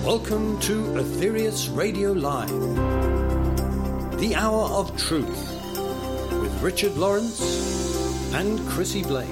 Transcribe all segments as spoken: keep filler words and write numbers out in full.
Welcome to Aetherius Radio Live, the hour of truth, with Richard Lawrence and Chrissy Blaze.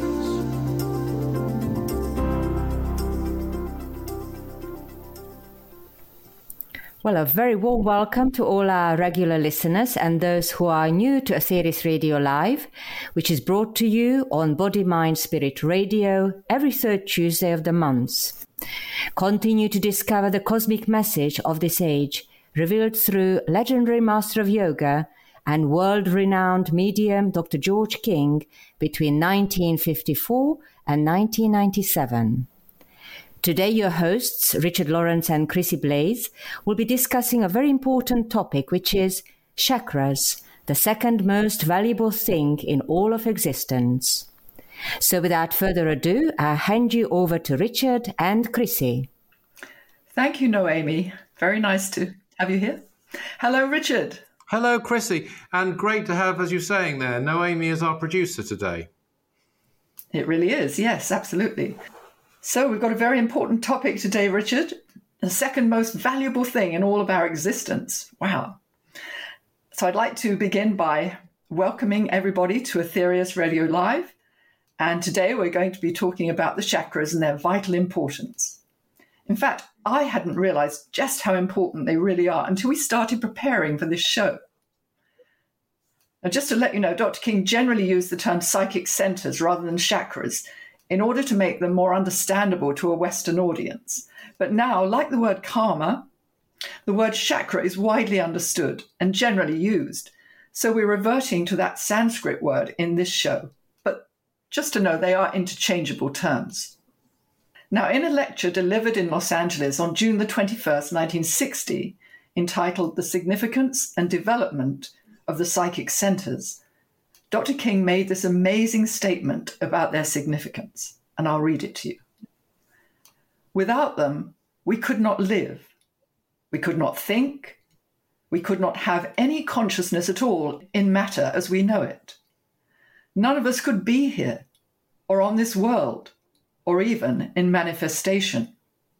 Well, a very warm welcome to all our regular listeners and those who are new to Aetherius Radio Live, which is brought to you on Body, Mind, Spirit Radio every third Tuesday of the month. Continue to discover the cosmic message of this age, revealed through legendary master of yoga and world-renowned medium Doctor George King between nineteen fifty-four and nineteen ninety-seven. Today, your hosts, Richard Lawrence and Chrissy Blaze, will be discussing a very important topic, which is chakras, the second most valuable thing in all of existence. So without further ado, I hand you over to Richard and Chrissy. Thank you, Noemi. Very nice to have you here. Hello, Richard. Hello, Chrissy. And great to have, as you're saying there, Noemi as our producer today. It really is. Yes, absolutely. So we've got a very important topic today, Richard. The second most valuable thing in all of our existence. Wow. So I'd like to begin by welcoming everybody to Aetherius Radio Live. And today we're going to be talking about the chakras and their vital importance. In fact, I hadn't realized just how important they really are until we started preparing for this show. Now, just to let you know, Doctor King generally used the term psychic centers rather than chakras in order to make them more understandable to a Western audience. But now, like the word karma, the word chakra is widely understood and generally used. So we're reverting to that Sanskrit word in this show. Just to know, they are interchangeable terms. Now, in a lecture delivered in Los Angeles on June the twenty-first, nineteen sixty, entitled The Significance and Development of the Psychic Centers, Doctor King made this amazing statement about their significance, and I'll read it to you. Without them, we could not live. We could not think. We could not have any consciousness at all in matter as we know it. None of us could be here, or on this world, or even in manifestation.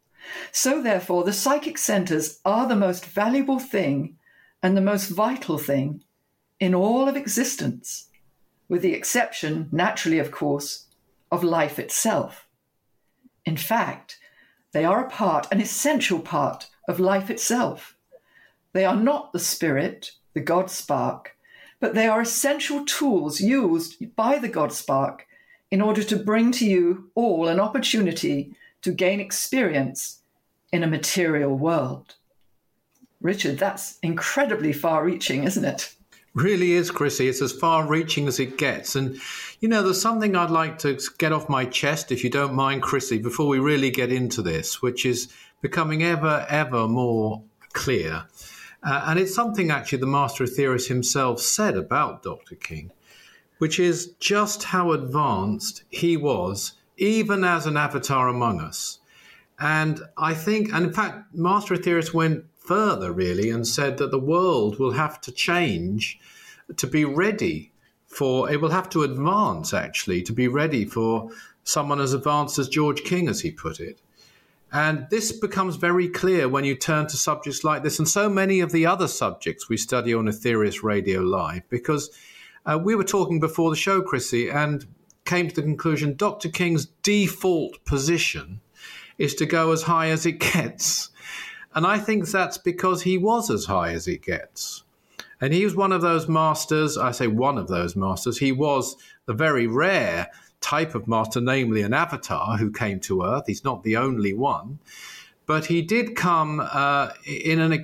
So therefore, the psychic centers are the most valuable thing and the most vital thing in all of existence, with the exception, naturally of course, of life itself. In fact, they are a part, an essential part of life itself. They are not the spirit, the God spark, but they are essential tools used by the God spark in order to bring to you all an opportunity to gain experience in a material world. Richard, that's incredibly far-reaching, isn't it? Really is, Chrissy. It's as far-reaching as it gets. And, you know, there's something I'd like to get off my chest, if you don't mind, Chrissy, before we really get into this, which is becoming ever, ever more clear. Uh, and it's something actually the Master Aetherius himself said about Doctor King, which is just how advanced he was, even as an avatar among us. And I think, and in fact, Master Aetherius went further really and said that the world will have to change to be ready for, it will have to advance actually to be ready for someone as advanced as George King, as he put it. And this becomes very clear when you turn to subjects like this and so many of the other subjects we study on Aetherius Radio Live, because uh, we were talking before the show, Chrissy, and came to the conclusion Doctor King's default position is to go as high as it gets. And I think that's because he was as high as it gets. And he was one of those masters, I say one of those masters, he was the very rare type of master, namely an avatar who came to Earth. He's not the only one, but he did come uh, in an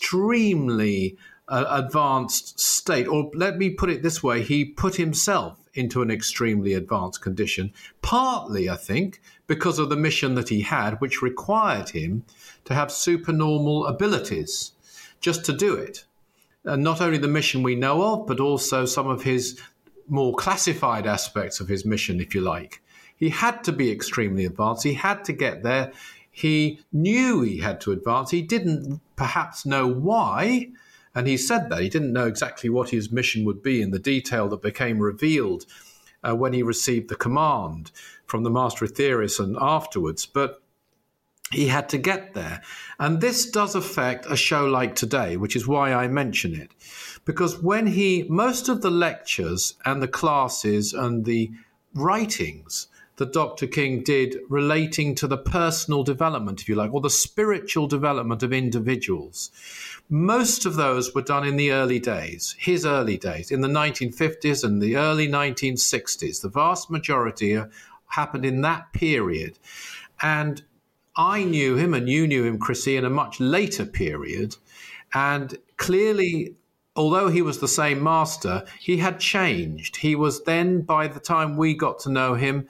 extremely uh, advanced state, or let me put it this way, he put himself into an extremely advanced condition, partly, I think, because of the mission that he had, which required him to have supernormal abilities just to do it. And not only the mission we know of, but also some of his more classified aspects of his mission, if you like. He had to be extremely advanced. He had to get there. He knew he had to advance. He didn't perhaps know why, and he said that. He didn't know exactly what his mission would be in the detail that became revealed uh, when he received the command from the Master Aetherius and afterwards. But He had to get there. And this does affect a show like today, which is why I mention it. Because when he, most of the lectures and the classes and the writings that Doctor King did relating to the personal development, if you like, or the spiritual development of individuals, most of those were done in the early days, his early days, in the nineteen fifties and the early nineteen sixties. The vast majority happened in that period. And I knew him, and you knew him, Chrissy, in a much later period. And clearly, although he was the same master, he had changed. He was then, by the time we got to know him,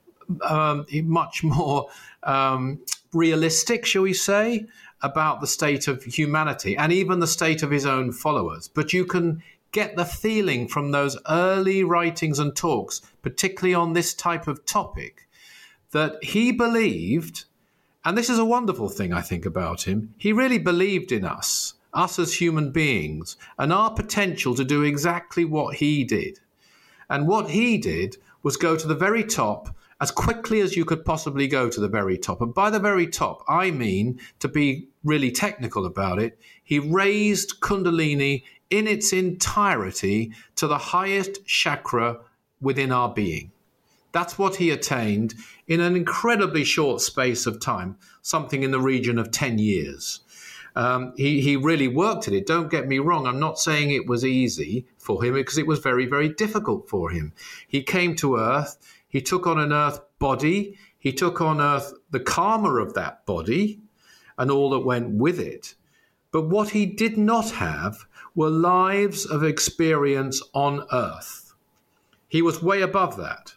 um, much more um, realistic, shall we say, about the state of humanity and even the state of his own followers. But you can get the feeling from those early writings and talks, particularly on this type of topic, that he believed, and this is a wonderful thing I think about him, he really believed in us, us as human beings, and our potential to do exactly what he did. And what he did was go to the very top as quickly as you could possibly go to the very top. And by the very top, I mean, to be really technical about it, he raised Kundalini in its entirety to the highest chakra within our being. That's what he attained in an incredibly short space of time, something in the region of ten years. Um, he, he really worked at it. Don't get me wrong. I'm not saying it was easy for him, because it was very, very difficult for him. He came to Earth. He took on an Earth body. He took on Earth the karma of that body and all that went with it. But what he did not have were lives of experience on Earth. He was way above that.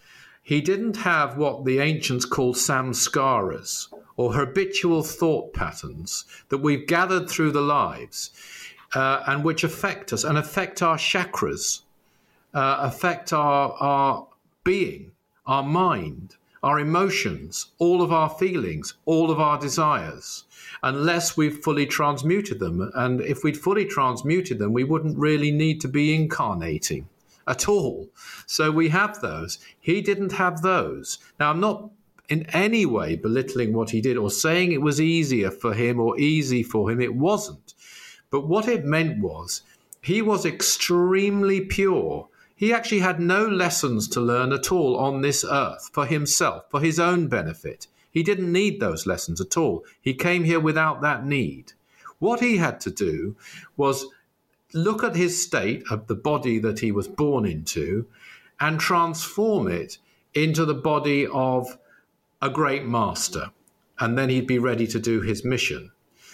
He didn't have what the ancients called samskaras, or habitual thought patterns that we've gathered through the lives, uh, and which affect us and affect our chakras, uh, affect our, our being, our mind, our emotions, all of our feelings, all of our desires, unless we've fully transmuted them. And if we'd fully transmuted them, we wouldn't really need to be incarnating at all. So we have those. He didn't have those. Now, I'm not in any way belittling what he did or saying it was easier for him or easy for him. It wasn't. But what it meant was he was extremely pure. He actually had no lessons to learn at all on this earth for himself, for his own benefit. He didn't need those lessons at all. He came here without that need. What he had to do was look at his state of the body that he was born into and transform it into the body of a great master. And then he'd be ready to do his mission.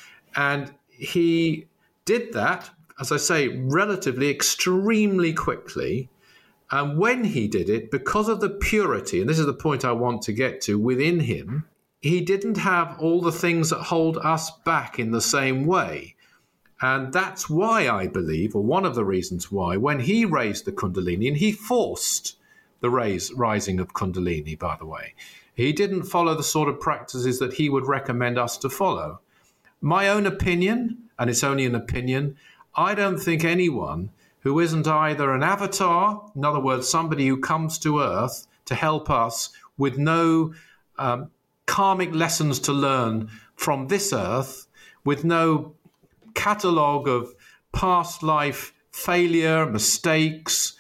And he did that, as I say, relatively extremely quickly. And when he did it, because of the purity, and this is the point I want to get to, within him, he didn't have all the things that hold us back in the same way. And that's why I believe, or one of the reasons why, when he raised the Kundalini, and he forced the raise, rising of Kundalini, by the way, he didn't follow the sort of practices that he would recommend us to follow. My own opinion, and it's only an opinion, I don't think anyone who isn't either an avatar, in other words, somebody who comes to Earth to help us with no um, karmic lessons to learn from this Earth, with no catalogue of past life failure, mistakes,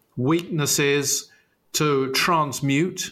weaknesses to transmute.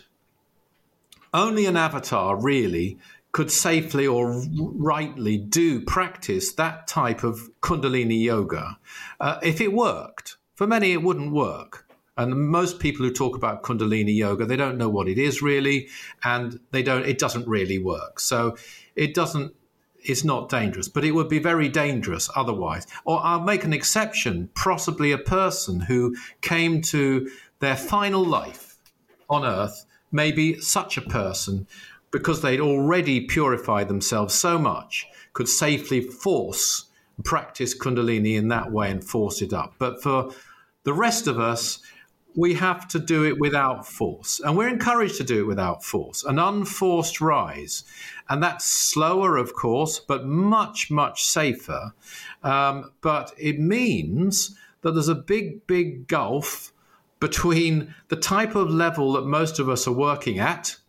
Only an avatar really could safely or rightly do practice that type of Kundalini yoga uh, if it worked. For many, it wouldn't work. And most people who talk about Kundalini yoga, they don't know what it is really, and they don't. It doesn't really work. So it doesn't. It's not dangerous, but it would be very dangerous otherwise. Or I'll make an exception, possibly a person who came to their final life on Earth, maybe such a person, because they'd already purified themselves so much, could safely force, practice Kundalini in that way and force it up. But for the rest of us, we have to do it without force. And we're encouraged to do it without force, an unforced rise. And that's slower, of course, but much, much safer. Um, but it means that there's a big, big gulf between the type of level that most of us are working at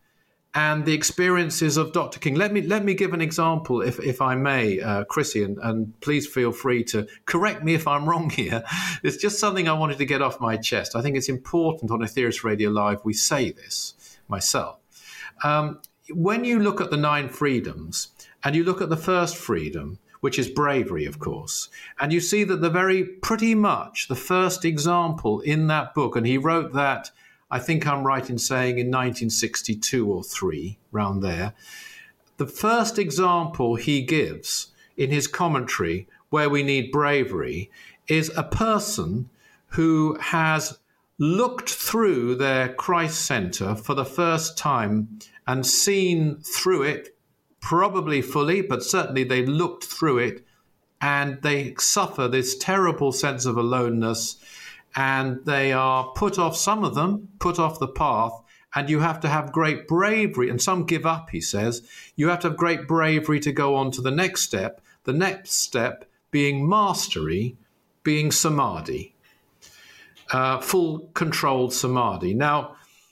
and the experiences of Doctor King. Let me let me give an example, if if I may, uh, Chrissy, and, and please feel free to correct me if I'm wrong here. It's just something I wanted to get off my chest. I think it's important on Aetherius Radio Live we say this myself. Um, when you look at the nine freedoms, and you look at the first freedom, which is bravery, of course, and you see that the very pretty much the first example in that book, and he wrote that, I think I'm right in saying, in nineteen sixty-two or three, round there. The first example he gives in his commentary where we need bravery is a person who has looked through their Christ Center for the first time and seen through it, probably fully, but certainly they looked through it, and they suffer this terrible sense of aloneness. And they are put off, some of them, put off the path, and you have to have great bravery. And some give up, he says. You have to have great bravery to go on to the next step, the next step being mastery, being samadhi, uh, full controlled samadhi. Now,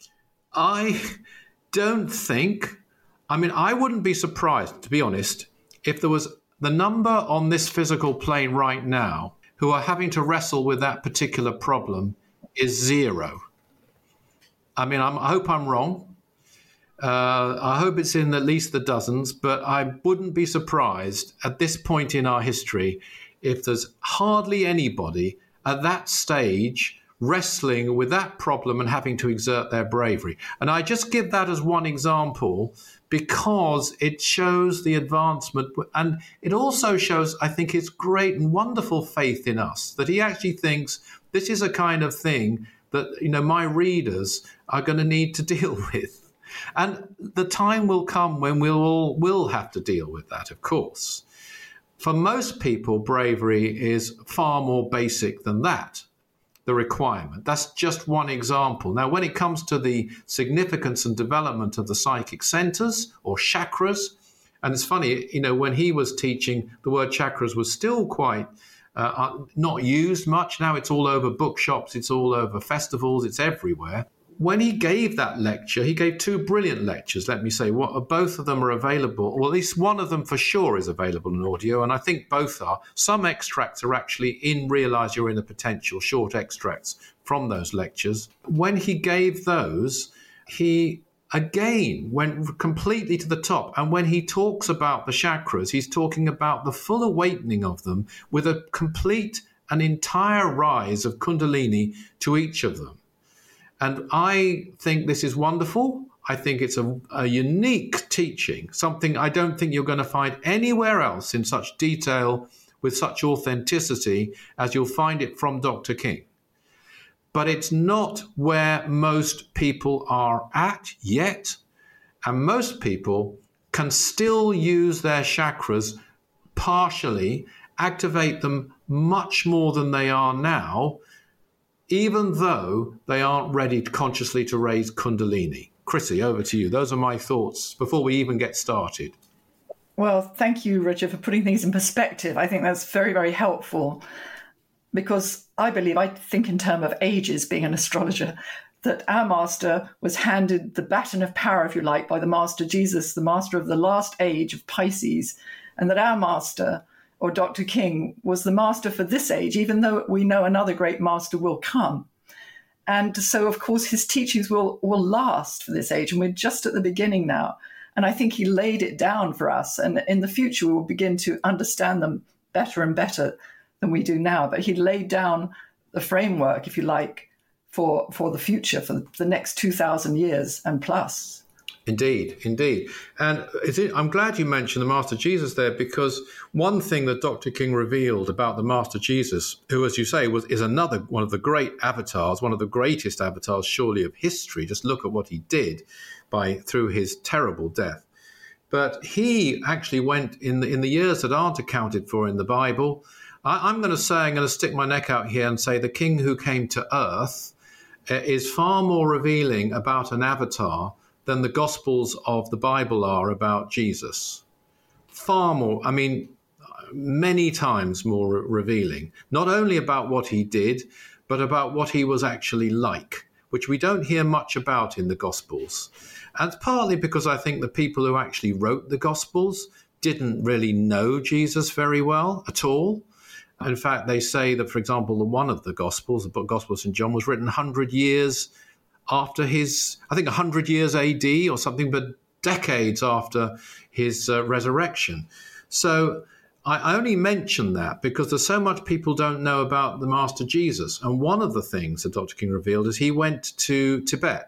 I don't think, I mean, I wouldn't be surprised, to be honest, if there was the number on this physical plane right now who are having to wrestle with that particular problem is zero. I mean, I'm, I hope I'm wrong. Uh, I hope it's in at least the dozens, but I wouldn't be surprised at this point in our history if there's hardly anybody at that stage wrestling with that problem and having to exert their bravery. And I just give that as one example because it shows the advancement, and it also shows, I think, his great and wonderful faith in us, that he actually thinks this is a kind of thing that, you know, my readers are going to need to deal with. And the time will come when we'll all will have to deal with that, of course. For most people, bravery is far more basic than that, the requirement. That's just one example. Now, when it comes to the significance and development of the psychic centers or chakras, and it's funny, you know, when he was teaching, the word chakras was still quite uh, not used much. Now it's all over bookshops, it's all over festivals, it's everywhere. When he gave that lecture, he gave two brilliant lectures, let me say. What, both of them are available, or at least one of them for sure is available in audio, and I think both are. Some extracts are actually in Realize Your Inner Potential, short extracts from those lectures. When he gave those, he again went completely to the top. And when he talks about the chakras, he's talking about the full awakening of them with a complete and entire rise of Kundalini to each of them. And I think this is wonderful. I think it's a, a unique teaching, something I don't think you're going to find anywhere else in such detail, with such authenticity, as you'll find it from Doctor King. But it's not where most people are at yet. And most people can still use their chakras partially, activate them much more than they are now, even though they aren't ready to consciously to raise Kundalini. Chrissy, over to you. Those are my thoughts before we even get started. Well, thank you, Richard, for putting things in perspective. I think that's very, very helpful, because I believe, I think in terms of ages, being an astrologer, that our master was handed the baton of power, if you like, by the master Jesus, the master of the last age of Pisces, and that our master, or Doctor King, was the master for this age, even though we know another great master will come. And so, of course, his teachings will, will last for this age, and we're just at the beginning now. And I think he laid it down for us, and in the future we will begin to understand them better and better than we do now. But he laid down the framework, if you like, for, for the future, for the next two thousand years and plus. Indeed, indeed. And is it, I'm glad you mentioned the Master Jesus there, because one thing that Doctor King revealed about the Master Jesus, who, as you say, was is another one of the great avatars, one of the greatest avatars, surely, of history. Just look at what he did by through his terrible death. But he actually went in the, in the years that aren't accounted for in the Bible. I, I'm going to say, I'm going to stick my neck out here and say the King who came to earth uh, is far more revealing about an avatar than the Gospels of the Bible are about Jesus. Far more, I mean, many times more revealing, not only about what he did, but about what he was actually like, which we don't hear much about in the Gospels. And it's partly because I think the people who actually wrote the Gospels didn't really know Jesus very well at all. In fact, they say that, for example, the one of the Gospels, the book Gospel of Saint John, was written one hundred years after his, I think one hundred years A D or something, but decades after his uh, resurrection. So I, I only mention that because there's so much people don't know about the Master Jesus. And one of the things that Doctor King revealed is he went to Tibet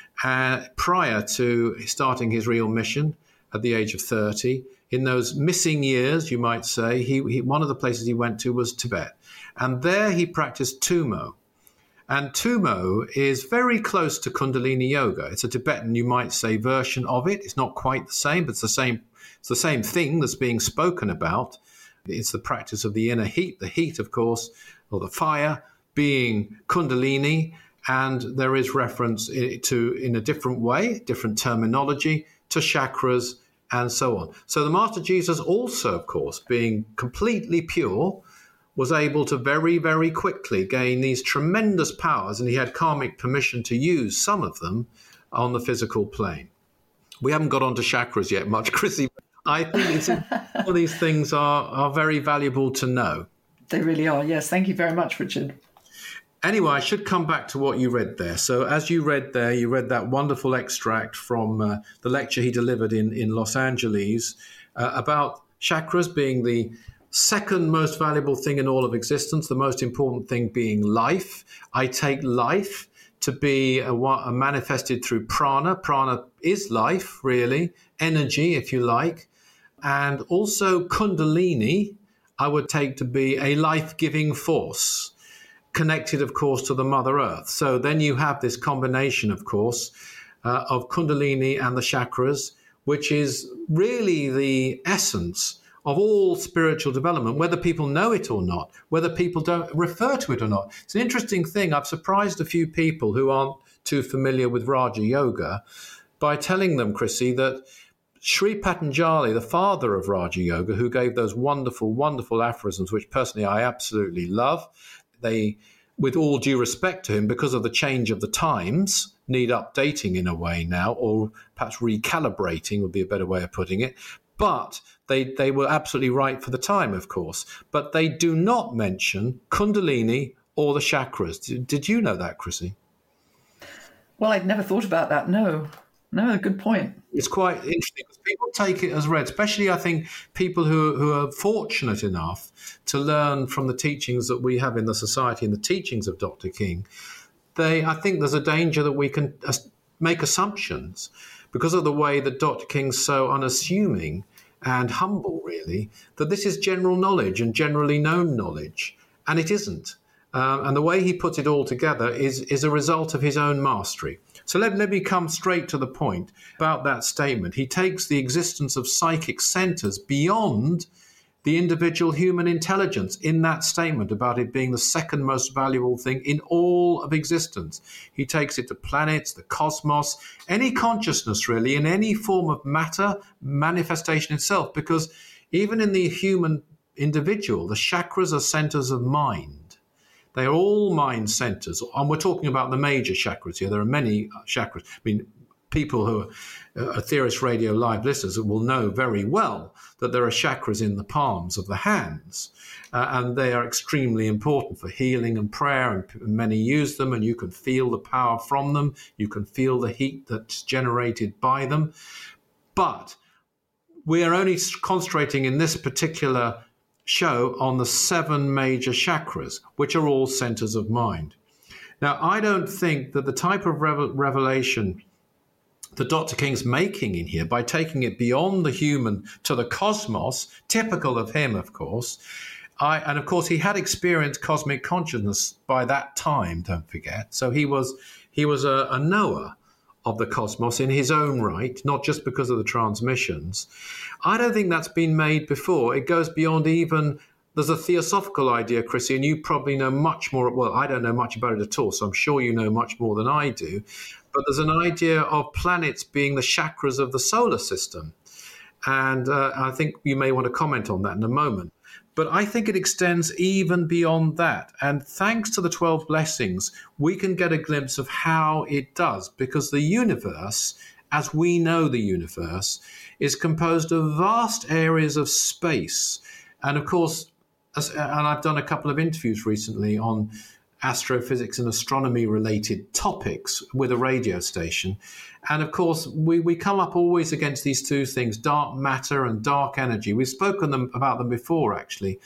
uh, prior to starting his real mission at the age of thirty. In those missing years, you might say, he, he one of the places he went to was Tibet. And there he practiced Tummo. And Tummo is very close to Kundalini Yoga. It's a Tibetan, you might say, version of it. It's not quite the same, but it's the same, it's the same thing that's being spoken about. It's the practice of the inner heat, the heat, of course, or the fire, being Kundalini. And there is reference to, in a different way, different terminology, to chakras, and so on. So the Master Jesus also, of course, being completely pure, was able to very, very quickly gain these tremendous powers, and he had karmic permission to use some of them on the physical plane. We haven't got onto chakras yet much, Chrissy. I think it's, all these things are, are very valuable to know. They really are, yes. Thank you very much, Richard. Anyway, I should come back to what you read there. So as you read there, you read that wonderful extract from uh, the lecture he delivered in, in Los Angeles uh, about chakras being the second most valuable thing in all of existence, the most important thing being life. I take life to be a, a manifested through prana. Prana is life, really, energy, if you like. And also Kundalini, I would take to be a life-giving force, connected, of course, to the Mother Earth. So then you have this combination, of course, uh, of Kundalini and the chakras, which is really the essence of all spiritual development, whether people know it or not, whether people don't refer to it or not. It's an interesting thing. I've surprised a few people who aren't too familiar with Raja Yoga by telling them, Chrissy, that Sri Patanjali, the father of Raja Yoga, who gave those wonderful, wonderful aphorisms, which personally I absolutely love, they, with all due respect to him, because of the change of the times, need updating in a way now, or perhaps recalibrating would be a better way of putting it. But they, they were absolutely right for the time, of course. But they do not mention Kundalini or the chakras. Did, did you know that, Chrissy? Well, I'd never thought about that, no. No, good point. It's quite interesting because people take it as read, especially I think people who, who are fortunate enough to learn from the teachings that we have in the society and the teachings of Doctor King. They, I think there's a danger that we can make assumptions because of the way that Doctor King's so unassuming and humble, really, that this is general knowledge and generally known knowledge, and it isn't. Um, and the way he puts it all together is, is a result of his own mastery. So let, let me come straight to the point about that statement. He takes the existence of psychic centers beyond the individual human intelligence in that statement about it being the second most valuable thing in all of existence. He takes it to planets, the cosmos, any consciousness really, in any form of matter manifestation itself, because even in the human individual, the chakras are centers of mind. They are all mind centers, and we're talking about the major chakras here. There are many chakras. I mean, people who are uh, Theorist Radio Live listeners will know very well that there are chakras in the palms of the hands, uh, and they are extremely important for healing and prayer, and p- many use them, and you can feel the power from them. You can feel the heat that's generated by them. But we are only concentrating in this particular show on the seven major chakras, which are all centers of mind. Now, I don't think that the type of revel- revelation that Doctor King's making in here, by taking it beyond the human to the cosmos, typical of him, of course, I, and of course he had experienced cosmic consciousness by that time, don't forget. So he was he was a, a knower of the cosmos in his own right, not just because of the transmissions. I don't think that's been made before. It goes beyond even, there's a theosophical idea, Chrissy, and you probably know much more. Well, I don't know much about it at all, so I'm sure you know much more than I do. But there's an idea of planets being the chakras of the solar system. And uh, I think you may want to comment on that in a moment. But I think it extends even beyond that. And thanks to the twelve blessings, we can get a glimpse of how it does, because the universe, as we know the universe, is composed of vast areas of space. And of course, as, and I've done a couple of interviews recently on astrophysics and astronomy related topics with a radio station. And of course, we, we come up always against these two things, dark matter and dark energy. We've spoken them, about them before, actually.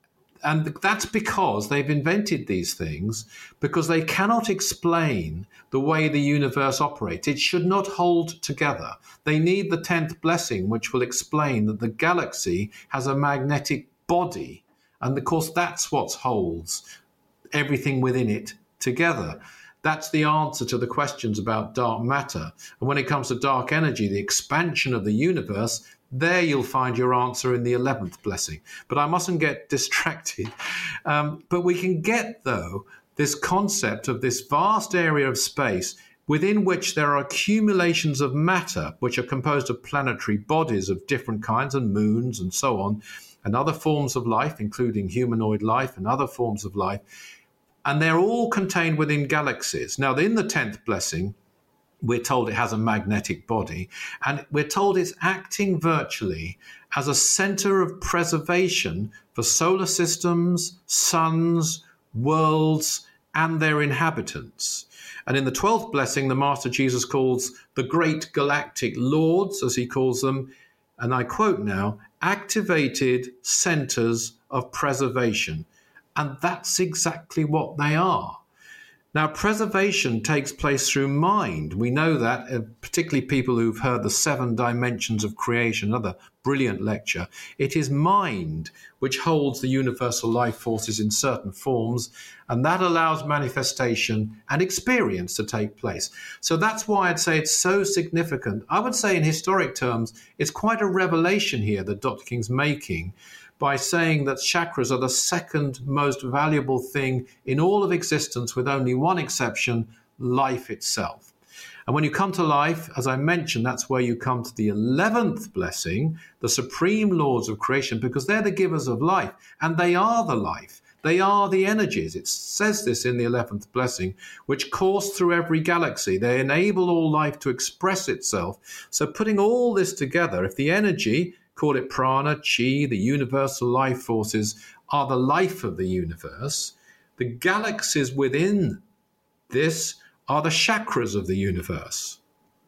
And that's because they've invented these things because they cannot explain the way the universe operates. It should not hold together. They need the tenth blessing, which will explain that the galaxy has a magnetic body. And of course, that's what holds everything within it together. That's the answer to the questions about dark matter. And when it comes to dark energy, the expansion of the universe, there you'll find your answer in the eleventh blessing. But I mustn't get distracted. Um, but we can get, though, this concept of this vast area of space within which there are accumulations of matter, which are composed of planetary bodies of different kinds and moons and so on, and other forms of life, including humanoid life and other forms of life. And they're all contained within galaxies. Now, in the tenth blessing, we're told it has a magnetic body, and we're told it's acting virtually as a center of preservation for solar systems, suns, worlds, and their inhabitants. And in the twelfth blessing, the Master Jesus calls the great galactic lords, as he calls them, and I quote now, activated centers of preservation. And that's exactly what they are. Now, preservation takes place through mind. We know that, uh, particularly people who've heard the seven dimensions of creation, another brilliant lecture. It is mind which holds the universal life forces in certain forms, and that allows manifestation and experience to take place. So that's why I'd say it's so significant. I would say in historic terms, it's quite a revelation here that Doctor King's making, by saying that chakras are the second most valuable thing in all of existence, with only one exception, life itself. And when you come to life, as I mentioned, that's where you come to the eleventh blessing, the supreme lords of creation, because they're the givers of life, and they are the life. They are the energies. It says this in the eleventh blessing, which course through every galaxy. They enable all life to express itself. So putting all this together, if the energy, call it prana, chi, the universal life forces, are the life of the universe, the galaxies within this are the chakras of the universe.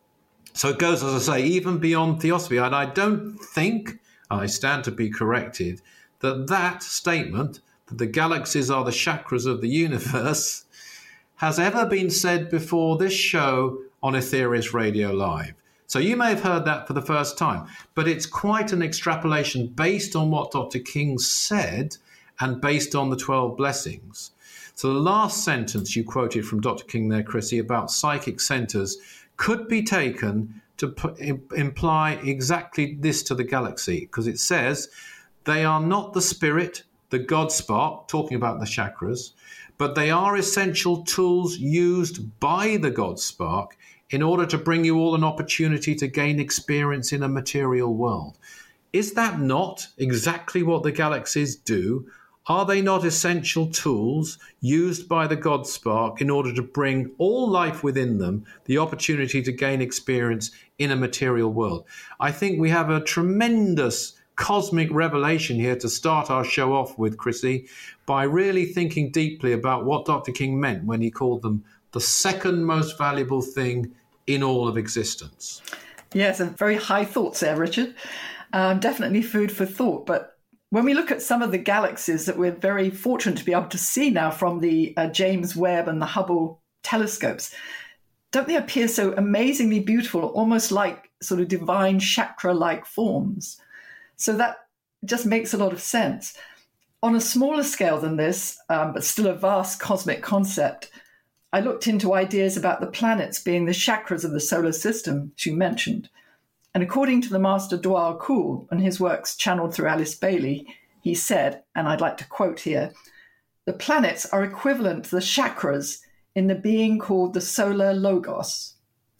So it goes, as I say, even beyond theosophy. And I don't think, I stand to be corrected, that that statement, that the galaxies are the chakras of the universe, has ever been said before this show on Aetherius Radio Live. So you may have heard that for the first time, but it's quite an extrapolation based on what Doctor King said and based on the twelve blessings. So the last sentence you quoted from Doctor King there, Chrissy, about psychic centers could be taken to put, imply exactly this to the galaxy, because it says they are not the spirit, the God spark, talking about the chakras, but they are essential tools used by the God spark in order to bring you all an opportunity to gain experience in a material world. Is that not exactly what the galaxies do? Are they not essential tools used by the God spark in order to bring all life within them the opportunity to gain experience in a material world? I think we have a tremendous cosmic revelation here to start our show off with, Chrissy, by really thinking deeply about what Doctor King meant when he called them the second most valuable thing in all of existence. Yes, and very high thoughts there, Richard. Um, definitely food for thought. But when we look at some of the galaxies that we're very fortunate to be able to see now from the uh, James Webb and the Hubble telescopes, don't they appear so amazingly beautiful, almost like sort of divine chakra-like forms? So that just makes a lot of sense. On a smaller scale than this, um, but still a vast cosmic concept, I looked into ideas about the planets being the chakras of the solar system, as you mentioned. And according to the Master Dwal Khul and his works channeled through Alice Bailey, he said, and I'd like to quote here, the planets are equivalent to the chakras in the being called the solar logos.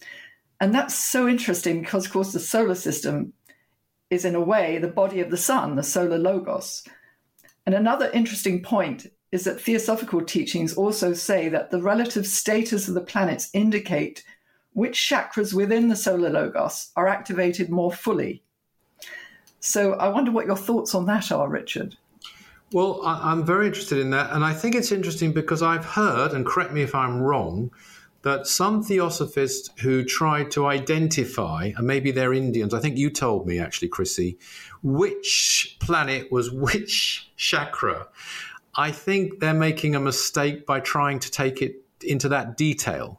And that's so interesting because, of course, the solar system is in a way the body of the sun, the solar logos. And another interesting point is that theosophical teachings also say that the relative status of the planets indicate which chakras within the solar logos are activated more fully. So I wonder what your thoughts on that are, Richard. Well, I'm very interested in that. And I think it's interesting because I've heard, and correct me if I'm wrong, that some theosophists who tried to identify, and maybe they're Indians, I think you told me actually, Chrissy, which planet was which chakra. I think they're making a mistake by trying to take it into that detail.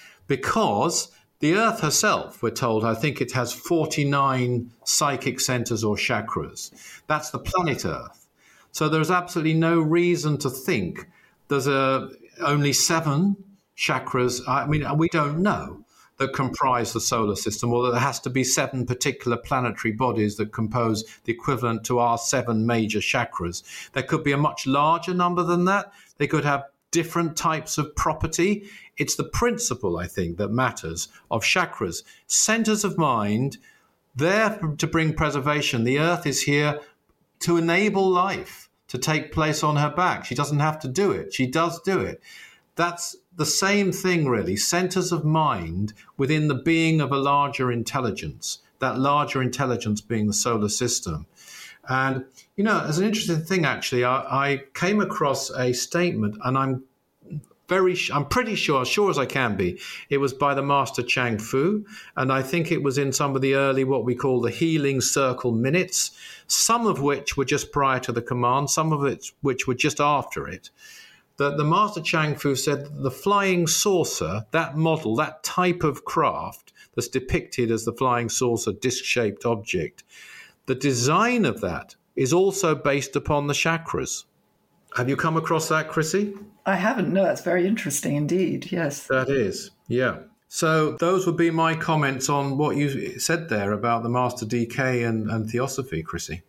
Because the Earth herself, we're told, I think it has forty-nine psychic centers or chakras. That's the planet Earth. So there's absolutely no reason to think there's a, only seven chakras. I mean, we don't know that comprise the solar system, or that there has to be seven particular planetary bodies that compose the equivalent to our seven major chakras. There could be a much larger number than that. They could have different types of property. It's the principle, I think, that matters of chakras. Centers of mind, there to bring preservation. The Earth is here to enable life to take place on her back. She doesn't have to do it. She does do it. That's the same thing, really. Centers of mind within the being of a larger intelligence, that larger intelligence being the solar system. And, you know, as an interesting thing, actually, I, I came across a statement, and I'm very, I'm pretty sure, as sure as I can be, it was by the Master Chang Fu, and I think it was in some of the early, what we call the Healing Circle minutes, some of which were just prior to the command, some of it which were just after it. That the Master Chang Fu said that the flying saucer, that model, that type of craft that's depicted as the flying saucer disc-shaped object, the design of that is also based upon the chakras. Have you come across that, Chrissy? I haven't. No, that's very interesting indeed. Yes. That is, yeah. So those would be my comments on what you said there about the Master D K and, and Theosophy, Chrissy.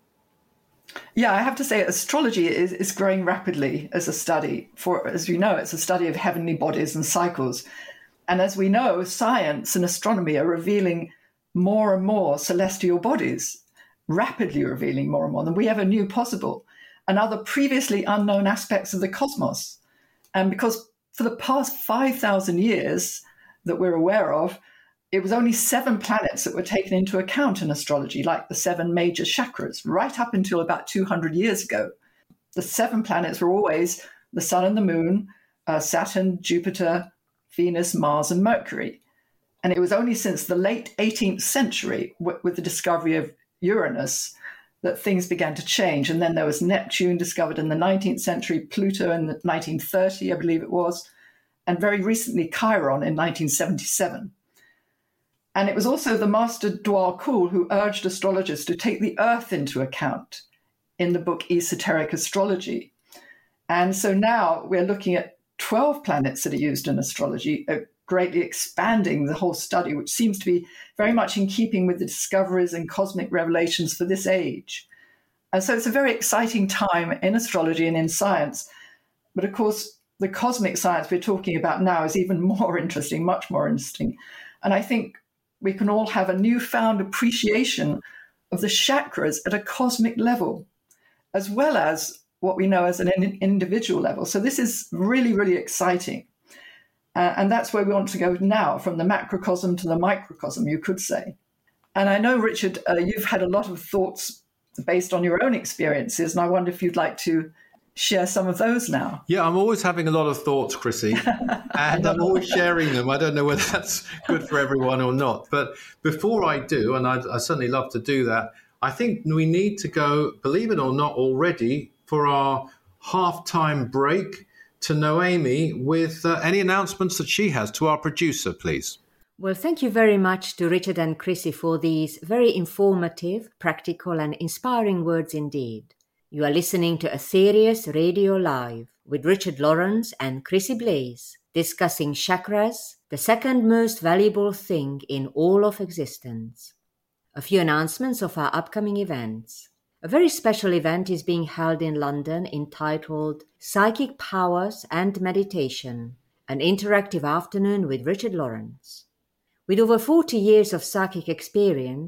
Yeah, I have to say astrology is, is growing rapidly as a study. For, as you know, it's a study of heavenly bodies and cycles. And as we know, science and astronomy are revealing more and more celestial bodies, rapidly revealing more and more than we ever knew possible, and other previously unknown aspects of the cosmos. And because for the past five thousand years that we're aware of, it was only seven planets that were taken into account in astrology, like the seven major chakras, right up until about two hundred years ago. The seven planets were always the Sun and the Moon, uh, Saturn, Jupiter, Venus, Mars, and Mercury. And it was only since the late eighteenth century, w- with the discovery of Uranus, that things began to change. And then there was Neptune discovered in the nineteenth century, Pluto in nineteen thirty, I believe it was, and very recently Chiron in nineteen seventy-seven. And it was also the Master Dwal Khul who urged astrologers to take the Earth into account in the book Esoteric Astrology. And so now we're looking at twelve planets that are used in astrology, uh, greatly expanding the whole study, which seems to be very much in keeping with the discoveries and cosmic revelations for this age. And so it's a very exciting time in astrology and in science. But of course, the cosmic science we're talking about now is even more interesting, much more interesting. And I think we can all have a newfound appreciation of the chakras at a cosmic level, as well as what we know as an individual level. So this is really, really exciting. Uh, and that's where we want to go now, from the macrocosm to the microcosm, you could say. And I know, Richard, uh, you've had a lot of thoughts based on your own experiences, and I wonder if you'd like to share some of those now. Yeah, I'm always having a lot of thoughts, Chrissy, and I'm always sharing them. I don't know whether that's good for everyone or not. But before I do, and I'd, I'd certainly love to do that, I think we need to go, believe it or not already, for our halftime break to Noemi with uh, any announcements that she has to our producer, please. Well, thank you very much to Richard and Chrissy for these very informative, practical and inspiring words indeed. You are listening to Aetherius Radio Live with Richard Lawrence and Chrissy Blaze, discussing chakras, the second most valuable thing in all of existence. A few announcements of our upcoming events. A very special event is being held in London entitled Psychic Powers and Meditation, an interactive afternoon with Richard Lawrence. With over forty years of psychic experience,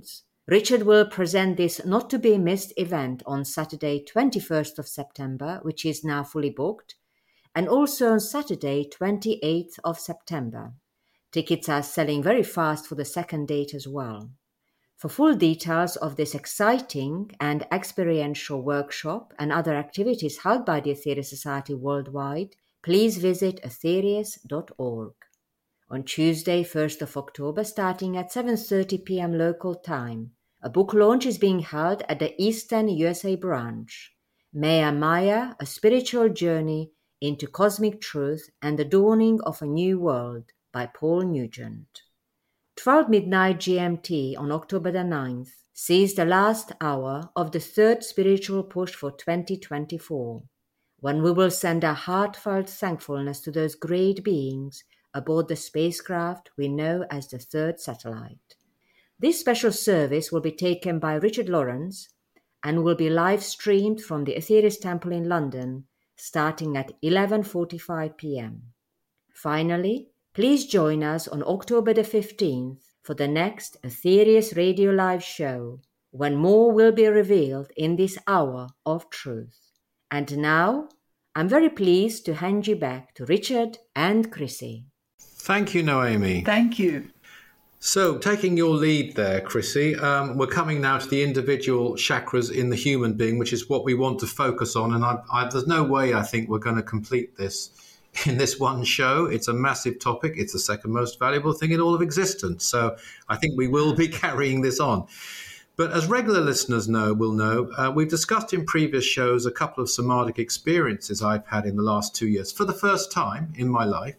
Richard will present this not-to-be-missed event on Saturday, twenty-first of September, which is now fully booked, and also on Saturday, twenty-eighth of September. Tickets are selling very fast for the second date as well. For full details of this exciting and experiential workshop and other activities held by the Aetherius Society worldwide, please visit aetherius dot org. On Tuesday, first of October, starting at seven thirty p.m. local time, a book launch is being held at the Eastern U S A branch. Maya Maya, A Spiritual Journey into Cosmic Truth and the Dawning of a New World by Paul Nugent. twelve midnight G M T on October the ninth sees the last hour of the third spiritual push for twenty twenty-four, when we will send our heartfelt thankfulness to those great beings aboard the spacecraft we know as the third satellite. This special service will be taken by Richard Lawrence and will be live streamed from the Aetherius Temple in London starting at eleven forty-five p.m. Finally, please join us on October the fifteenth for the next Aetherius Radio Live show, when more will be revealed in this hour of truth. And now, I'm very pleased to hand you back to Richard and Chrissy. Thank you, Noemi. Thank you. So, taking your lead there, Chrissy, um, we're coming now to the individual chakras in the human being, which is what we want to focus on. And I, I, there's no way I think we're going to complete this in this one show. It's a massive topic. It's the second most valuable thing in all of existence. So I think we will be carrying this on. But as regular listeners know, will know, uh, we've discussed in previous shows a couple of somatic experiences I've had in the last two years for the first time in my life.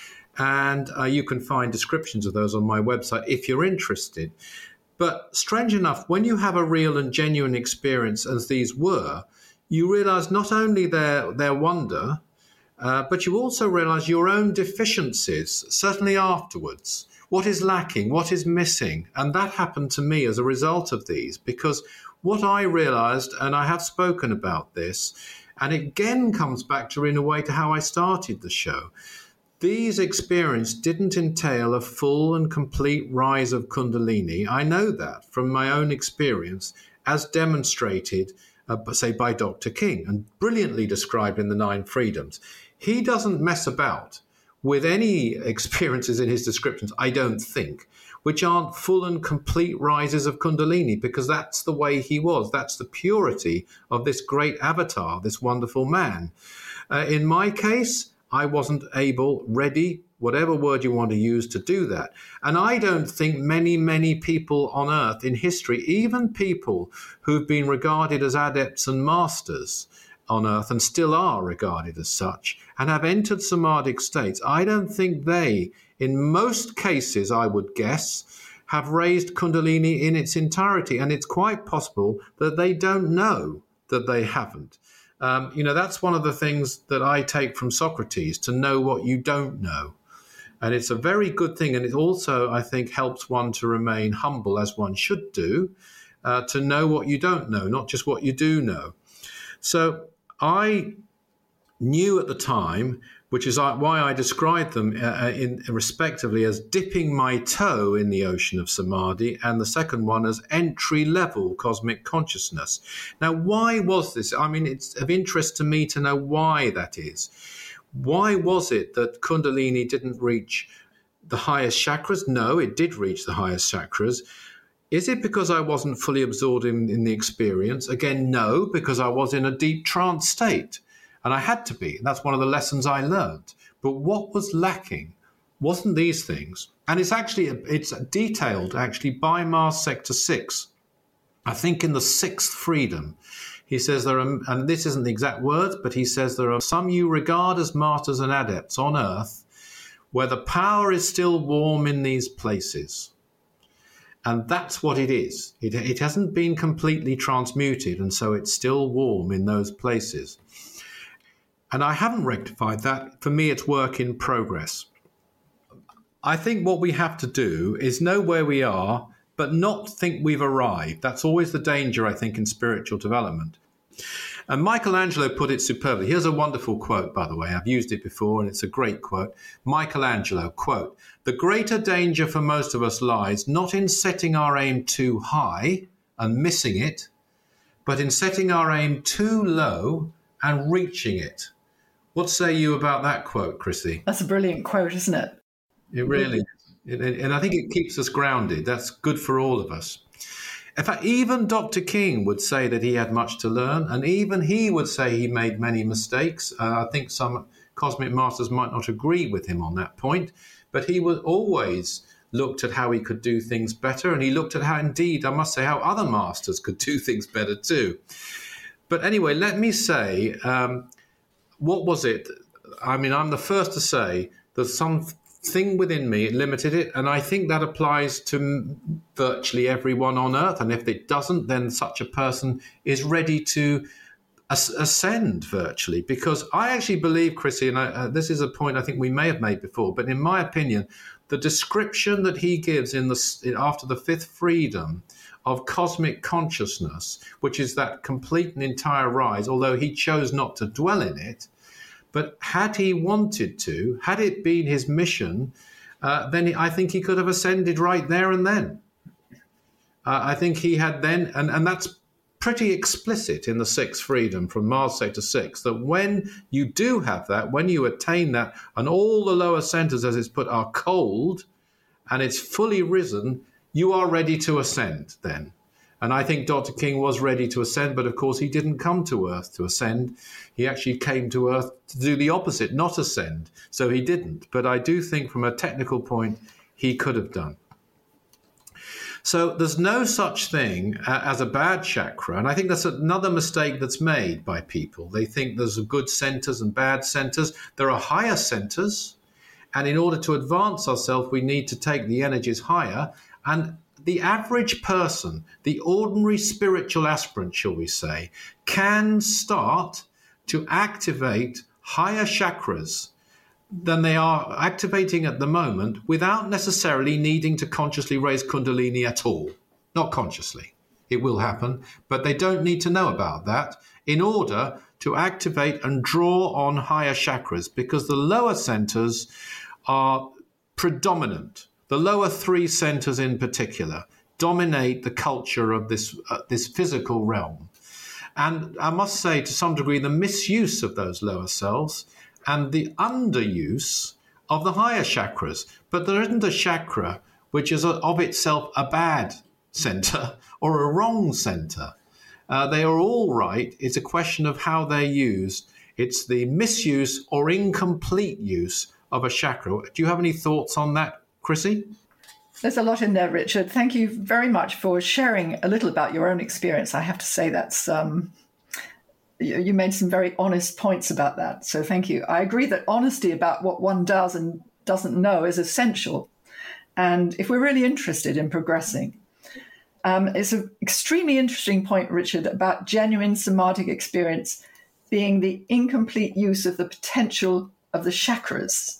And uh, you can find descriptions of those on my website if you're interested. But strange enough, when you have a real and genuine experience as these were, you realize not only their, their wonder, uh, but you also realize your own deficiencies, certainly afterwards. What is lacking? What is missing? And that happened to me as a result of these, because what I realized, and I have spoken about this, and it again comes back to, in a way, to how I started the show. These experiences didn't entail a full and complete rise of Kundalini. I know that from my own experience, as demonstrated, uh, say, by Doctor King, and brilliantly described in the Nine Freedoms. He doesn't mess about with any experiences in his descriptions, I don't think, which aren't full and complete rises of Kundalini, because that's the way he was. That's the purity of this great avatar, this wonderful man. Uh, in my case, I wasn't able, ready, whatever word you want to use, to do that. And I don't think many, many people on earth in history, even people who've been regarded as adepts and masters on earth and still are regarded as such and have entered samadhic states, I don't think they, in most cases, I would guess, have raised Kundalini in its entirety. And it's quite possible that they don't know that they haven't. Um, you know, that's one of the things that I take from Socrates, to know what you don't know. And it's a very good thing. And it also, I think, helps one to remain humble, as one should do, uh, to know what you don't know, not just what you do know. So I knew at the time, which is why I described them uh, in, respectively as dipping my toe in the ocean of samadhi, and the second one as entry-level cosmic consciousness. Now, why was this? I mean, it's of interest to me to know why that is. Why was it that Kundalini didn't reach the highest chakras? No, it did reach the highest chakras. Is it because I wasn't fully absorbed in, in the experience? Again, no, because I was in a deep trance state. And I had to be. That's one of the lessons I learned. But what was lacking wasn't these things. And it's actually, it's detailed actually by Mars Sector six. I think in the sixth freedom, he says there are, and this isn't the exact words, but he says there are some you regard as masters and adepts on earth where the power is still warm in these places. And that's what it is. It, it hasn't been completely transmuted, and so it's still warm in those places. And I haven't rectified that. For me, it's work in progress. I think what we have to do is know where we are, but not think we've arrived. That's always the danger, I think, in spiritual development. And Michelangelo put it superbly. Here's a wonderful quote, by the way. I've used it before, and it's a great quote. Michelangelo, quote, "The greater danger for most of us lies not in setting our aim too high and missing it, but in setting our aim too low and reaching it." What say you about that quote, Chrissy? That's a brilliant quote, isn't it? It really is. And I think it keeps us grounded. That's good for all of us. In fact, even Doctor King would say that he had much to learn, and even he would say he made many mistakes. Uh, I think some cosmic masters might not agree with him on that point, but he would always looked at how he could do things better, and he looked at how, indeed, I must say, how other masters could do things better too. But anyway, let me say, um, what was it? I mean, I'm the first to say that something within me limited it, and I think that applies to virtually everyone on Earth. And if it doesn't, then such a person is ready to ascend virtually. Because I actually believe, Chrissy, and I, uh, this is a point I think we may have made before, but in my opinion, the description that he gives in the after the fifth freedom of cosmic consciousness, which is that complete and entire rise, although he chose not to dwell in it, but had he wanted to, had it been his mission, uh, then he, I think he could have ascended right there and then. Uh, I think he had then, and, and that's pretty explicit in the sixth freedom from Mars Sector six, that when you do have that, when you attain that, and all the lower centers, as it's put, are cold, and it's fully risen, you are ready to ascend then. And I think Doctor King was ready to ascend, but of course he didn't come to Earth to ascend. He actually came to Earth to do the opposite, not ascend. So he didn't. But I do think from a technical point, he could have done. So there's no such thing as a bad chakra. And I think that's another mistake that's made by people. They think there's good centers and bad centers. There are higher centers. And in order to advance ourselves, we need to take the energies higher. And the average person, the ordinary spiritual aspirant, shall we say, can start to activate higher chakras than they are activating at the moment without necessarily needing to consciously raise Kundalini at all. Not consciously. It will happen, but they don't need to know about that in order to activate and draw on higher chakras, because the lower centers are predominant. The lower three centers in particular dominate the culture of this uh, this physical realm. And I must say, to some degree, the misuse of those lower selves and the underuse of the higher chakras. But there isn't a chakra which is a, of itself a bad center or a wrong center. Uh, they are all right. It's a question of how they're used. It's the misuse or incomplete use of a chakra. Do you have any thoughts on that, Chrissy? There's a lot in there, Richard. Thank you very much for sharing a little about your own experience. I have to say that's um, you, you made some very honest points about that. So thank you. I agree that honesty about what one does and doesn't know is essential. And if we're really interested in progressing, um, it's an extremely interesting point, Richard, about genuine somatic experience being the incomplete use of the potential of the chakras.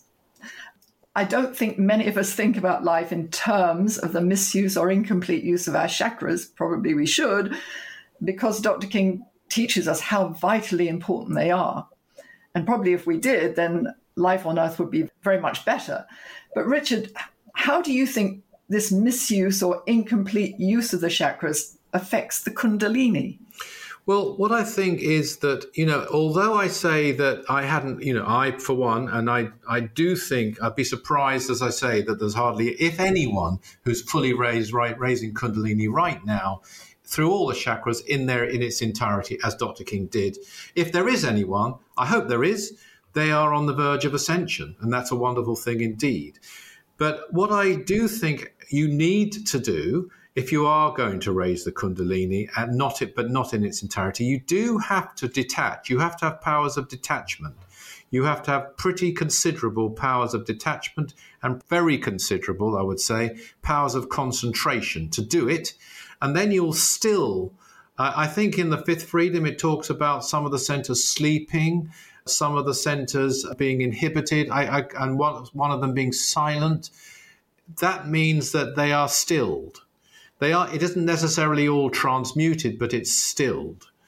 I don't think many of us think about life in terms of the misuse or incomplete use of our chakras. Probably we should, because Doctor King teaches us how vitally important they are. And probably if we did, then life on Earth would be very much better. But Richard, how do you think this misuse or incomplete use of the chakras affects the Kundalini? Well, what I think is that, you know, although I say that I hadn't, you know, I, for one, and I, I do think I'd be surprised, as I say, that there's hardly, if anyone, who's fully raised, right, raising Kundalini right now through all the chakras in there in its entirety, as Doctor King did. If there is anyone, I hope there is, they are on the verge of ascension, and that's a wonderful thing indeed. But what I do think you need to do, if you are going to raise the Kundalini, and not it, but not in its entirety, you do have to detach. You have to have powers of detachment. You have to have pretty considerable powers of detachment and very considerable, I would say, powers of concentration to do it. And then you'll still, uh, I think in the fifth freedom, it talks about some of the centers sleeping, some of the centers being inhibited, I, I, and one, one of them being silent. That means that they are stilled. They are. It isn't necessarily all transmuted, but it's stilled.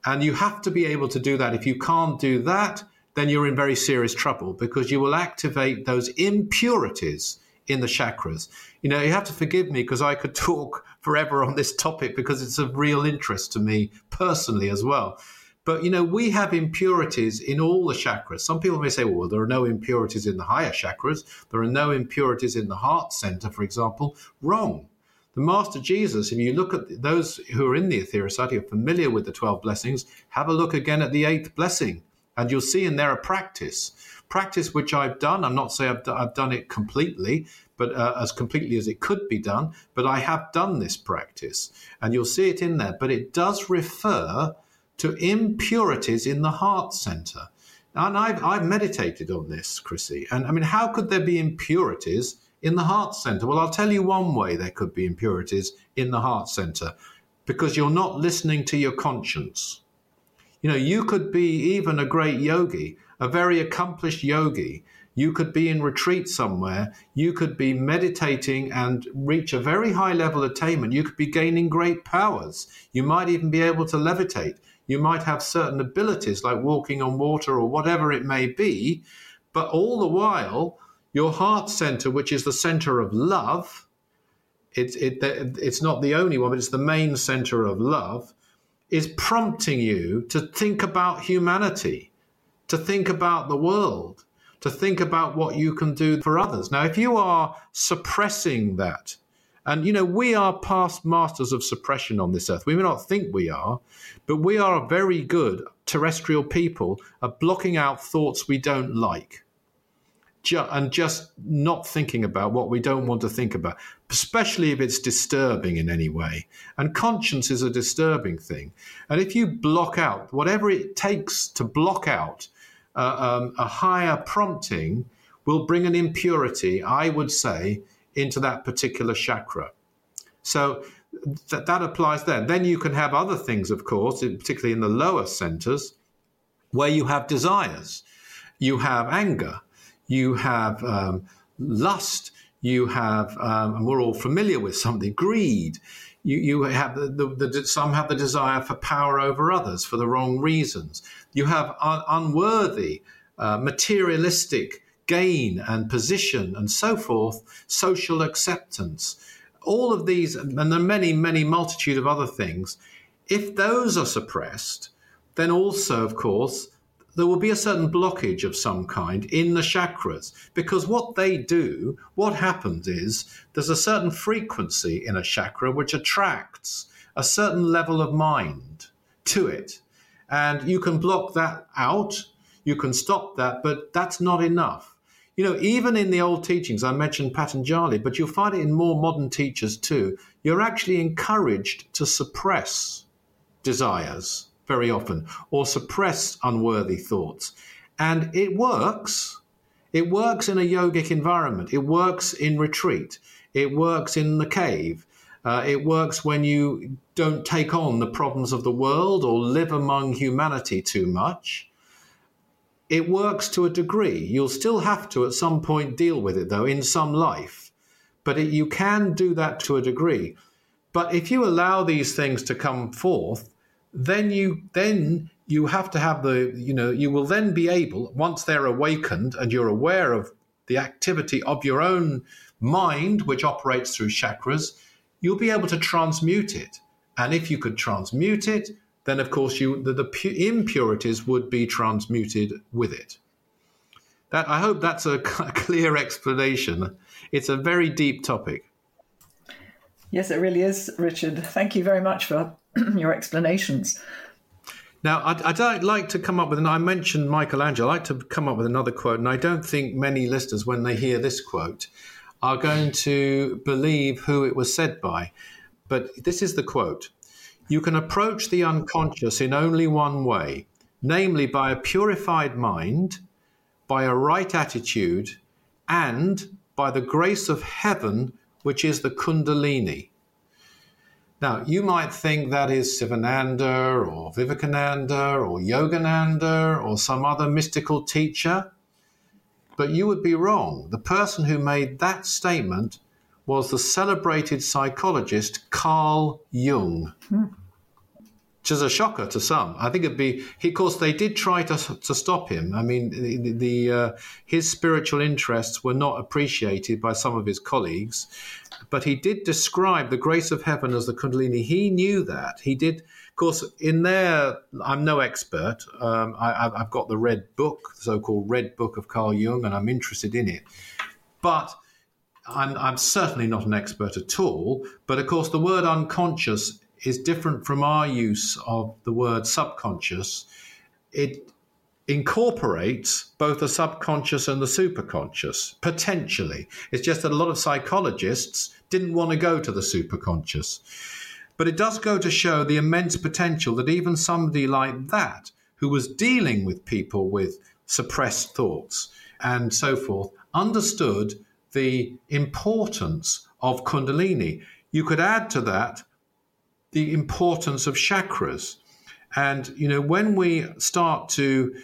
And you have to be able to do that. If you can't do that, then you're in very serious trouble, because you will activate those impurities in the chakras. You know, you have to forgive me because I could talk forever on this topic, because it's of real interest to me personally as well. But, you know, we have impurities in all the chakras. Some people may say, well, there are no impurities in the higher chakras. There are no impurities in the heart center, for example. Wrong. The Master Jesus, if you look at those who are in the Aetherius Society, are familiar with the twelve blessings, have a look again at the eighth blessing, and you'll see in there a practice. Practice which I've done. I'm not saying I've, d- I've done it completely, but uh, as completely as it could be done, but I have done this practice. And you'll see it in there. But it does refer to impurities in the heart center. And I've, I've meditated on this, Chrissy. And I mean, how could there be impurities in the heart center? Well, I'll tell you one way there could be impurities in the heart center, because you're not listening to your conscience. You know, you could be even a great yogi, a very accomplished yogi. You could be in retreat somewhere. You could be meditating and reach a very high level of attainment. You could be gaining great powers. You might even be able to levitate. You might have certain abilities like walking on water or whatever it may be. But all the while, your heart center, which is the center of love, it's, it, it's not the only one, but it's the main center of love, is prompting you to think about humanity, to think about the world, to think about what you can do for others. Now, if you are suppressing that, and, you know, we are past masters of suppression on this earth. We may not think we are, but we are very good terrestrial people at blocking out thoughts we don't like, ju- and just not thinking about what we don't want to think about, especially if it's disturbing in any way. And conscience is a disturbing thing. And if you block out, whatever it takes to block out uh, um, a higher prompting, will bring an impurity, I would say, into that particular chakra. So th- that applies there. Then you can have other things, of course, particularly in the lower centers, where you have desires. You have anger. You have um, lust. You have, um, and we're all familiar with something, greed. You, you have the, the, the, some have the desire for power over others for the wrong reasons. You have un- unworthy, uh, materialistic gain and position and so forth, social acceptance. All of these, and there are many, many multitude of other things. If those are suppressed, then also, of course, there will be a certain blockage of some kind in the chakras, because what they do, what happens is there's a certain frequency in a chakra which attracts a certain level of mind to it. And you can block that out, you can stop that, but that's not enough. You know, even in the old teachings, I mentioned Patanjali, but you'll find it in more modern teachers too, you're actually encouraged to suppress desires very often, or suppress unworthy thoughts. And it works. It works in a yogic environment. It works in retreat. It works in the cave. Uh, it works when you don't take on the problems of the world or live among humanity too much. It works to a degree. You'll still have to at some point deal with it, though, in some life. But it, you can do that to a degree. But if you allow these things to come forth, then you then you have to have the, you know, you will then be able, once they're awakened and you're aware of the activity of your own mind, which operates through chakras, you'll be able to transmute it. And if you could transmute it, then, of course, you the, the pu- impurities would be transmuted with it. That I hope that's a clear explanation. It's a very deep topic. Yes, it really is, Richard. Thank you very much for your explanations. Now, I'd, I'd like to come up with, and I mentioned Michelangelo, I'd like to come up with another quote, and I don't think many listeners, when they hear this quote, are going to believe who it was said by. But this is the quote. You can approach the unconscious in only one way, namely by a purified mind, by a right attitude, and by the grace of heaven, which is the Kundalini. Now, you might think that is Sivananda or Vivekananda or Yogananda or some other mystical teacher, but you would be wrong. The person who made that statement was the celebrated psychologist Carl Jung. Hmm. which is a shocker to some. I think it'd be, he, of course, they did try to to stop him. I mean, the, the uh, his spiritual interests were not appreciated by some of his colleagues, but he did describe the grace of heaven as the Kundalini. He knew that. He did, of course, in there, I'm no expert. Um, I, I've got the Red Book, the so-called Red Book of Carl Jung, and I'm interested in it. But I'm, I'm certainly not an expert at all. But, of course, the word unconscious is different from our use of the word subconscious. It incorporates both the subconscious and the superconscious, potentially. It's just that a lot of psychologists didn't want to go to the superconscious. But it does go to show the immense potential that even somebody like that, who was dealing with people with suppressed thoughts and so forth, understood the importance of Kundalini. You could add to that the importance of chakras. And, you know, when we start to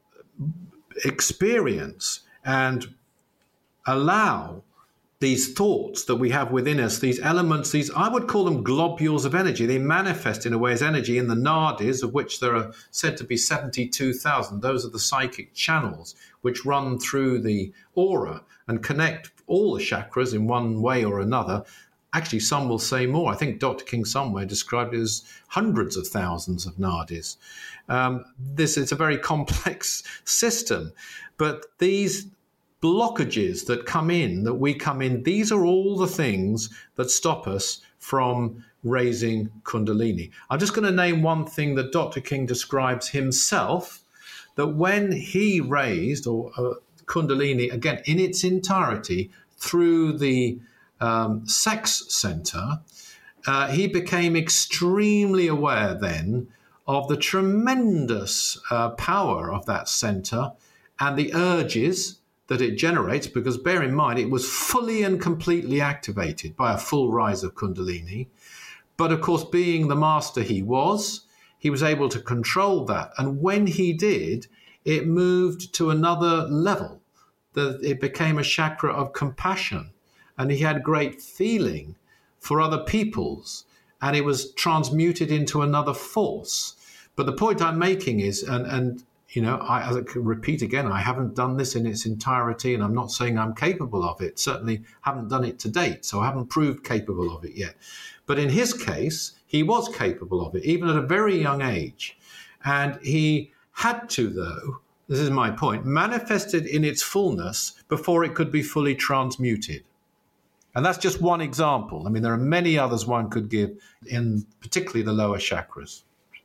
experience and allow these thoughts that we have within us, these elements, these, I would call them globules of energy. They manifest in a way as energy in the nadis, of which there are said to be seventy-two thousand. Those are the psychic channels which run through the aura and connect all the chakras in one way or another. Actually, some will say more. I think Doctor King somewhere described it as hundreds of thousands of nadis. Um, this is a very complex system, but these blockages that come in, that we come in, these are all the things that stop us from raising Kundalini. I'm just going to name one thing that Doctor King describes himself, that when he raised or uh, Kundalini, again, in its entirety, through the Um, sex center, uh, he became extremely aware then of the tremendous uh, power of that center and the urges that it generates, because bear in mind, it was fully and completely activated by a full rise of Kundalini. But of course, being the master he was, he was able to control that. And when he did, it moved to another level. The, it became a chakra of compassion. And he had great feeling for other peoples, and it was transmuted into another force. But the point I'm making is, and, and you know, I, as I can repeat again, I haven't done this in its entirety, and I'm not saying I'm capable of it. Certainly haven't done it to date, so I haven't proved capable of it yet. But in his case, he was capable of it, even at a very young age. And he had to, though, this is my point, manifested in its fullness before it could be fully transmuted. And that's just one example. I mean, there are many others one could give, in particularly the lower chakras.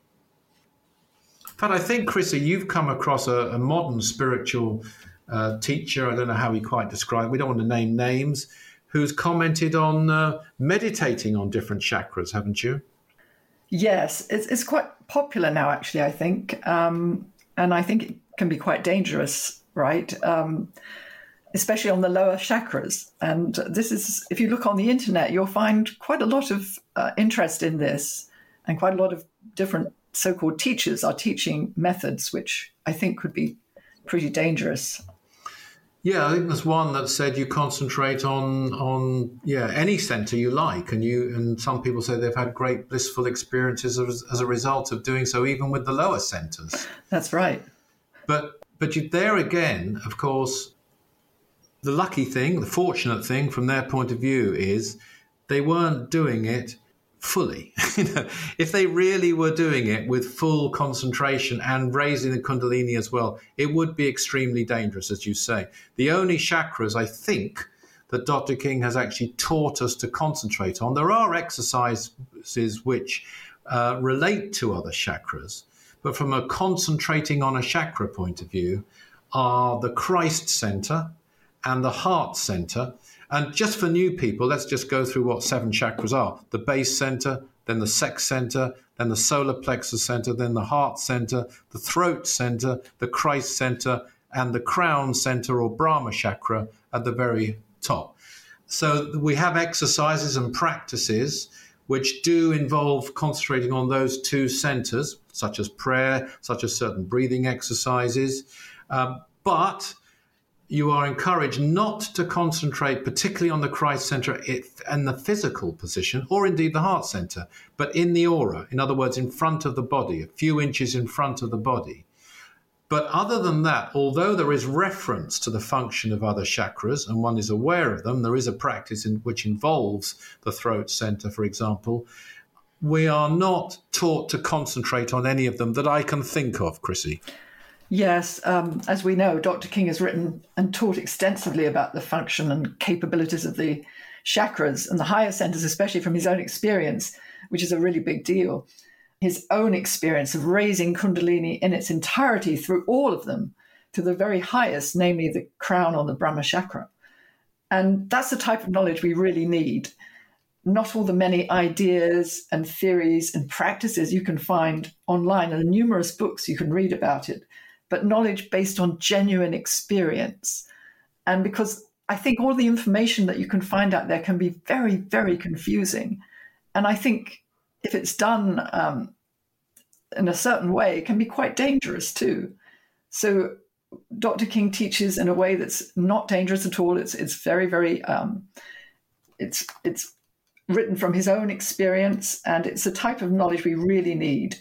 In fact, I think, Chrissy, you've come across a, a modern spiritual uh, teacher, I don't know how we quite describe it, we don't want to name names, who's commented on uh, meditating on different chakras, haven't you? Yes, it's, it's quite popular now, actually, I think. Um, and I think it can be quite dangerous, right? Um especially on the lower chakras. And this is, if you look on the internet, you'll find quite a lot of uh, interest in this, and quite a lot of different so-called teachers are teaching methods which I think could be pretty dangerous. Yeah, I think there's one that said you concentrate on on yeah any center you like, and you and some people say they've had great blissful experiences as, as a result of doing so, even with the lower centers. That's right. But but you, there again, of course, the lucky thing, the fortunate thing from their point of view is they weren't doing it fully. You know, if they really were doing it with full concentration and raising the Kundalini as well, it would be extremely dangerous, as you say. The only chakras, I think, that Doctor King has actually taught us to concentrate on, there are exercises which uh, relate to other chakras, but from a concentrating on a chakra point of view, are the Christ center and the heart center. And just for new people, let's just go through what seven chakras are. The base center, then the sex center, then the solar plexus center, then the heart center, the throat center, the Christ center, and the crown center or Brahma chakra at the very top. So we have exercises and practices which do involve concentrating on those two centers, such as prayer, such as certain breathing exercises. Um, but you are encouraged not to concentrate particularly on the Christ center and the physical position, or indeed the heart center, but in the aura. In other words, in front of the body, a few inches in front of the body. But other than that, although there is reference to the function of other chakras and one is aware of them, there is a practice in, which involves the throat center, for example, we are not taught to concentrate on any of them that I can think of, Chrissy. Yes, um, as we know, Doctor King has written and taught extensively about the function and capabilities of the chakras and the higher centers, especially from his own experience, which is a really big deal. His own experience of raising Kundalini in its entirety through all of them to the very highest, namely the crown on the Brahma chakra. And that's the type of knowledge we really need. Not all the many ideas and theories and practices you can find online, and numerous books you can read about it, but knowledge based on genuine experience. And because I think all the information that you can find out there can be very, very confusing. And I think if it's done um, in a certain way, it can be quite dangerous too. So Doctor King teaches in a way that's not dangerous at all. It's it's very, very, um, it's it's written from his own experience, and it's a type of knowledge we really need.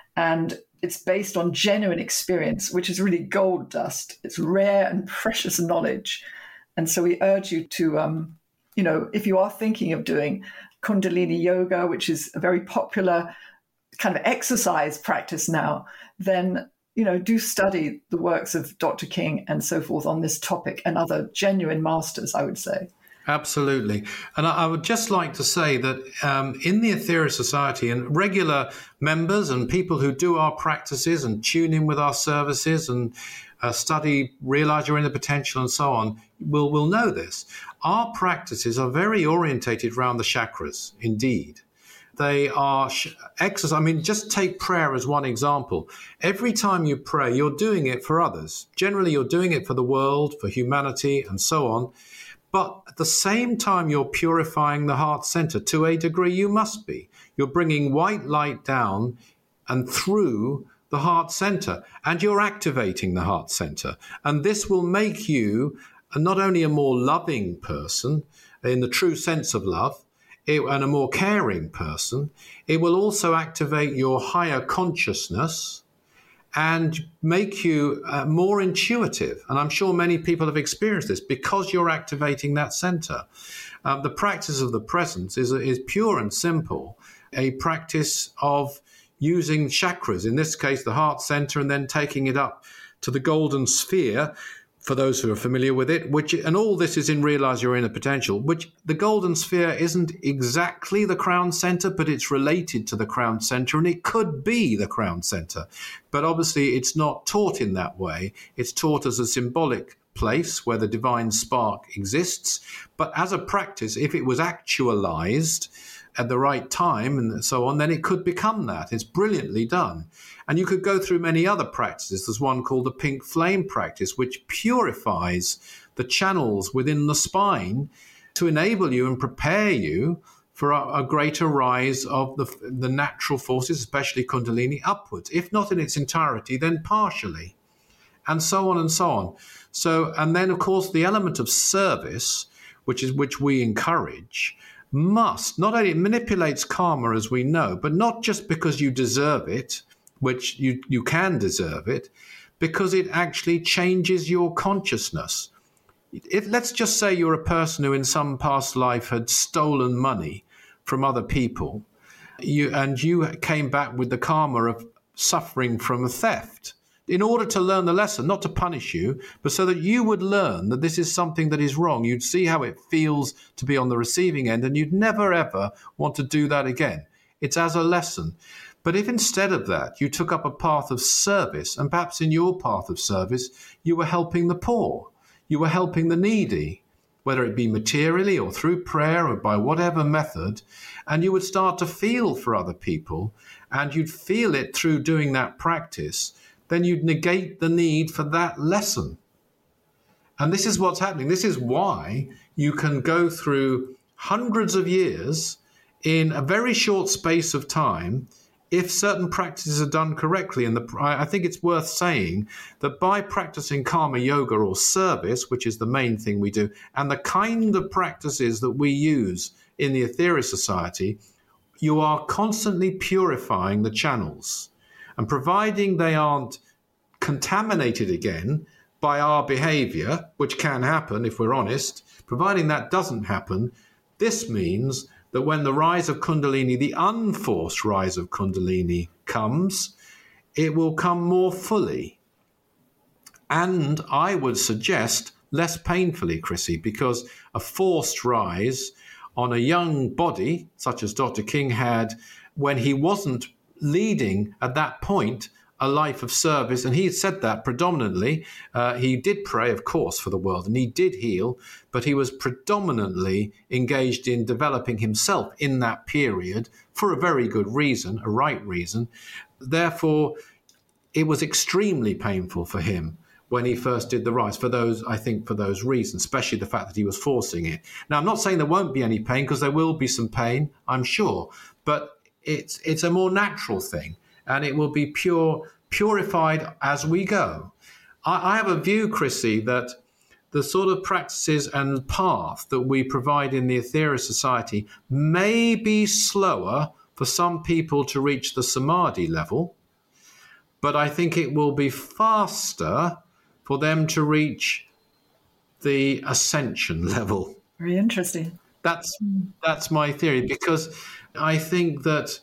And it's based on genuine experience, which is really gold dust. It's rare and precious knowledge. And so we urge you to, um, you know, if you are thinking of doing Kundalini yoga, which is a very popular kind of exercise practice now, then, you know, do study the works of Doctor King and so forth on this topic, and other genuine masters, I would say. Absolutely. And I would just like to say that um, in the Aetherius Society, and regular members and people who do our practices and tune in with our services and uh, study, realize your inner potential and so on, will will know this. Our practices are very orientated around the chakras, indeed. They are sh- exercise. I mean, just take prayer as one example. Every time you pray, you're doing it for others. Generally, you're doing it for the world, for humanity, and so on. But at the same time, you're purifying the heart center. To a degree, you must be. You're bringing white light down and through the heart center, and you're activating the heart center. And this will make you not only a more loving person in the true sense of love, it, and a more caring person, it will also activate your higher consciousness and make you uh, more intuitive. And I'm sure many people have experienced this because you're activating that center. Um, the practice of the presence is, is pure and simple, a practice of using chakras, in this case, the heart center, and then taking it up to the golden sphere, for those who are familiar with it, which, and all this is in Realize Your Inner Potential, which the golden sphere isn't exactly the crown center, but it's related to the crown center, and it could be the crown center. But obviously it's not taught in that way. It's taught as a symbolic place where the divine spark exists. But as a practice, if it was actualized at the right time and so on, then it could become that. It's brilliantly done. And you could go through many other practices. There's one called the pink flame practice, which purifies the channels within the spine to enable you and prepare you for a, a greater rise of the, the natural forces, especially Kundalini, upwards. If not in its entirety, then partially, and so on and so on. So, and then, of course, the element of service, which is which we encourage, must not only, it manipulates karma, as we know, but not just because you deserve it, which you, you can deserve it, because it actually changes your consciousness. If, let's just say you're a person who in some past life had stolen money from other people, you, and you came back with the karma of suffering from a theft, in order to learn the lesson, not to punish you, but so that you would learn that this is something that is wrong. You'd see how it feels to be on the receiving end, and you'd never, ever want to do that again. It's as a lesson. But if instead of that, you took up a path of service, and perhaps in your path of service, you were helping the poor, you were helping the needy, whether it be materially or through prayer or by whatever method, and you would start to feel for other people, and you'd feel it through doing that practice, then you'd negate the need for that lesson. And this is what's happening. This is why you can go through hundreds of years in a very short space of time if certain practices are done correctly. And the, I think it's worth saying that by practicing karma yoga or service, which is the main thing we do, and the kind of practices that we use in the Aetherius Society, you are constantly purifying the channels. And providing they aren't contaminated again by our behavior, which can happen if we're honest, providing that doesn't happen, this means that when the rise of Kundalini, the unforced rise of Kundalini comes, it will come more fully. And I would suggest less painfully, Chrissy, because a forced rise on a young body, such as Doctor King had, when he wasn't leading at that point a life of service, and he said that predominantly. Uh, he did pray, of course, for the world, and he did heal, but he was predominantly engaged in developing himself in that period for a very good reason, a right reason. Therefore, it was extremely painful for him when he first did the rise, for those, I think, for those reasons, especially the fact that he was forcing it. Now, I'm not saying there won't be any pain, because there will be some pain, I'm sure, but it's it's a more natural thing. And it will be pure, purified as we go. I, I have a view, Chrissy, that the sort of practices and path that we provide in the Aetherius Society may be slower for some people to reach the Samadhi level, but I think it will be faster for them to reach the ascension level. Very interesting. That's that's my theory, because I think that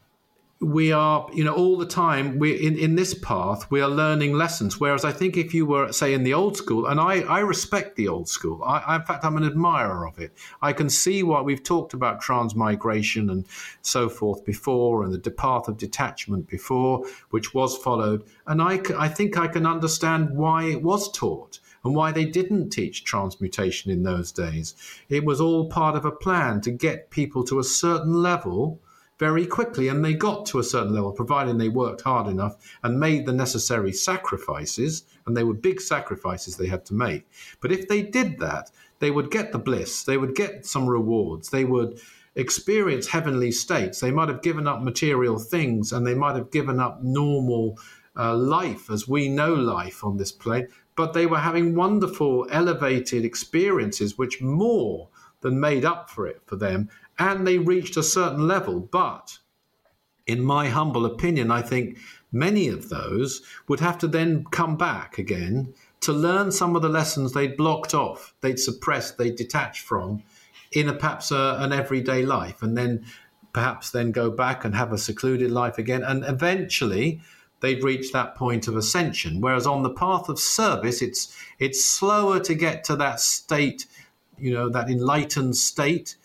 we are, you know, all the time, we in, in this path, we are learning lessons. Whereas I think if you were, say, in the old school, and I, I respect the old school. I, I, in fact, I'm an admirer of it. I can see why we've talked about transmigration and so forth before, and the path of detachment before, which was followed. And I, I think I can understand why it was taught and why they didn't teach transmutation in those days. It was all part of a plan to get people to a certain level very quickly, and they got to a certain level, providing they worked hard enough and made the necessary sacrifices, and they were big sacrifices they had to make. But if they did that, they would get the bliss, they would get some rewards, they would experience heavenly states, they might have given up material things, and they might have given up normal uh, life as we know life on this plane, but they were having wonderful, elevated experiences which more than made up for it for them. And they reached a certain level. But in my humble opinion, I think many of those would have to then come back again to learn some of the lessons they'd blocked off, they'd suppressed, they'd detached from in a, perhaps a, an everyday life, and then perhaps then go back and have a secluded life again. And eventually they'd reach that point of ascension. Whereas on the path of service, it's it's slower to get to that state, you know, that enlightened state.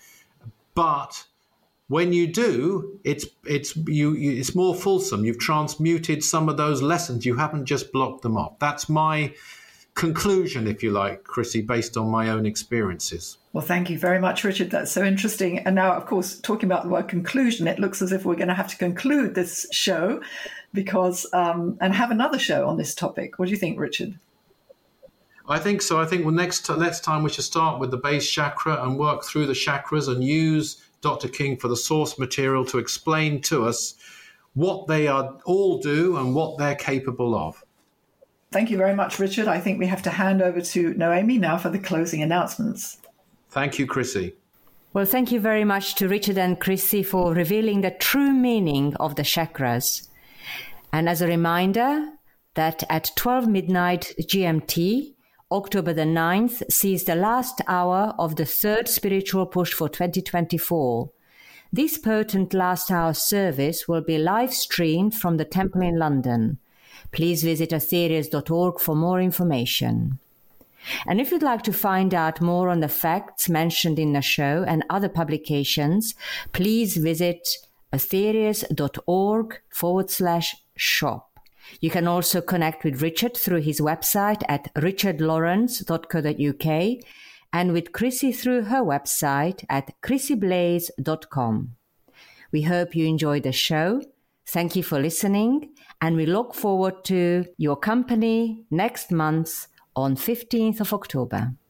But when you do, it's it's you, you it's more fulsome. You've transmuted some of those lessons. You haven't just blocked them off. That's my conclusion, if you like, Chrissy, based on my own experiences. Well, thank you very much, Richard. That's so interesting. And now, of course, talking about the word conclusion, it looks as if we're going to have to conclude this show because um, and have another show on this topic. What do you think, Richard? I think so. I think well, next next time we should start with the base chakra and work through the chakras and use Doctor King for the source material to explain to us what they are all do and what they're capable of. Thank you very much, Richard. I think we have to hand over to Noemi now for the closing announcements. Thank you, Chrissy. Well, thank you very much to Richard and Chrissy for revealing the true meaning of the chakras. And as a reminder that at twelve midnight G M T, October the ninth sees the last hour of the third spiritual push for twenty twenty-four. This potent last hour service will be live streamed from the temple in London. Please visit aetherius dot org for more information. And if you'd like to find out more on the facts mentioned in the show and other publications, please visit aetherius dot org forward slash shop. You can also connect with Richard through his website at richard lawrence dot co dot uk and with Chrissy through her website at chrissy blaze dot com. We hope you enjoyed the show. Thank you for listening, and we look forward to your company next month on fifteenth of October.